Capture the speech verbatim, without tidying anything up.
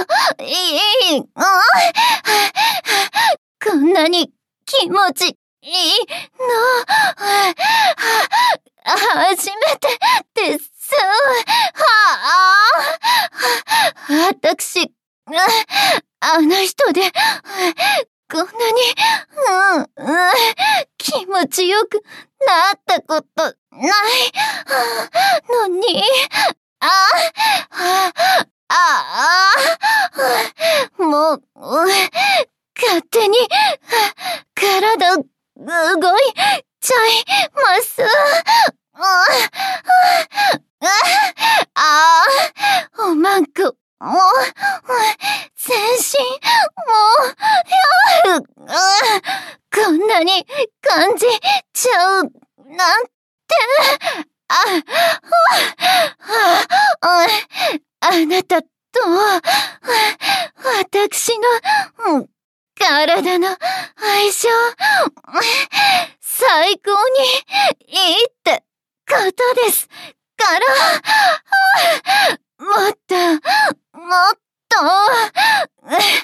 いい、うん、こんなに気持ちいいの、初めてです。はあ、私、あの人で、こんなに、うん、うん、気持ちよくなったことないのに、ああ、ああ、もう、勝手に、体、動いちゃいます。ああ、おまんこ、もう、全身、もう、こんなに感じちゃう、なんて、あ、あ、あなたと、私の、体の相性、最高にいいってことですから、もっと、もっと、